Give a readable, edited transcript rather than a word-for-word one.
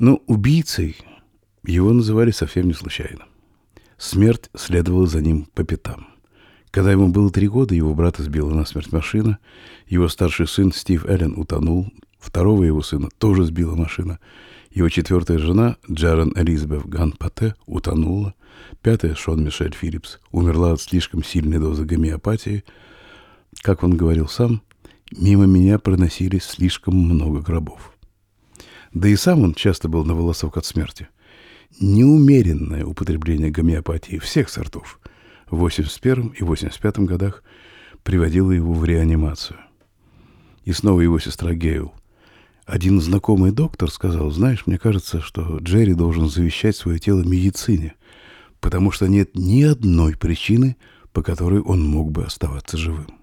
Но убийцей его называли совсем не случайно. Смерть следовала за ним по пятам. Когда ему было 3 года, его брата сбила насмерть машина. Его старший сын Стив Эллен утонул. Второго его сына тоже сбила машина. Его 4-я жена Джерен Элизабет Ган Пате утонула. 5-я Шон Мишель Филлипс умерла от слишком сильной дозы гомеопатии. Как он говорил сам, мимо меня проносились слишком много гробов. Да и сам он часто был на волосок от смерти. Неумеренное употребление гомеопатии всех сортов в 81 и 85 годах приводило его в реанимацию. И снова его сестра Гейл. Один знакомый доктор сказал: знаешь, мне кажется, что Джерри должен завещать свое тело медицине, потому что нет ни одной причины, по которой он мог бы оставаться живым.